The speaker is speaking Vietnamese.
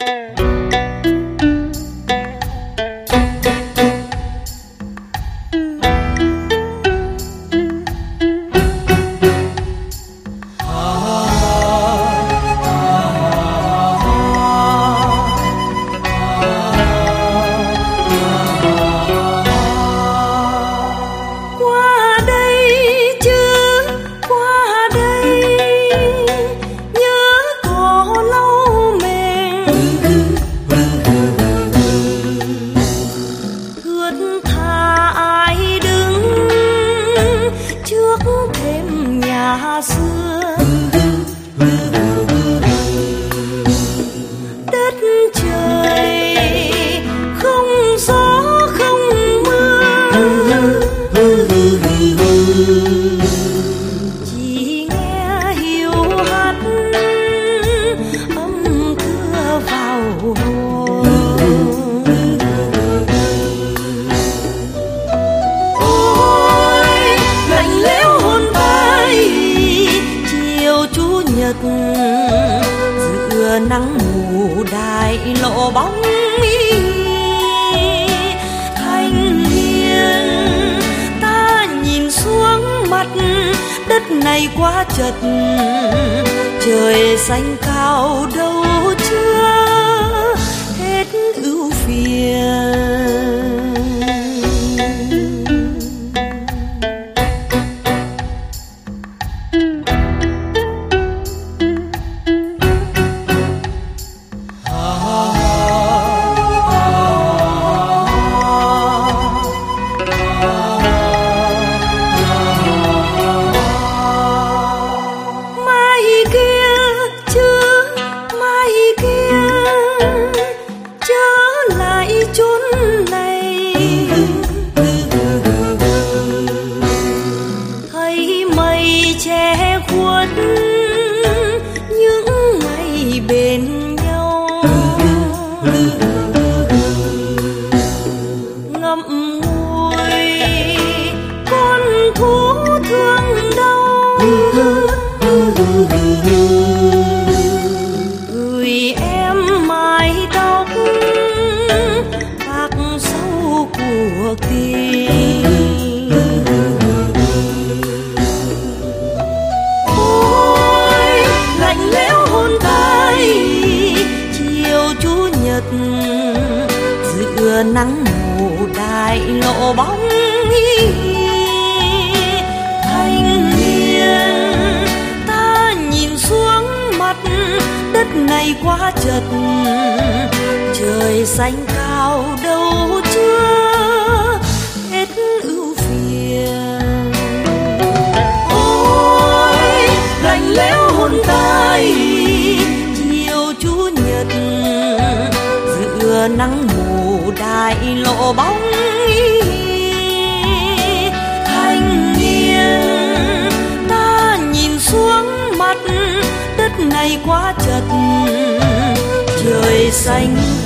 giữa nắng mù đại lộ bóng thanh niên. Ta nhìn xuống mặt đất này quá chật, trời xanh cao đâu chưa hết ưu phiền. Gửi em mái tóc bạc sâu cuộc tình. Ôi lạnh lẽo hôn tay chiều chủ nhật, giữa nắng mù đại lộ bóng thanh niên. Ta nhìn xuống mặt đất này quá chật, trời xanh cao đâu chưa hết ưu phiền. Ôi lạnh lẽo hôn tay chiều chủ nhật, giữa nắng mù đại lộ bóng thanh niên. Ta nhìn xuống mặt đất này quá chật, trời xanh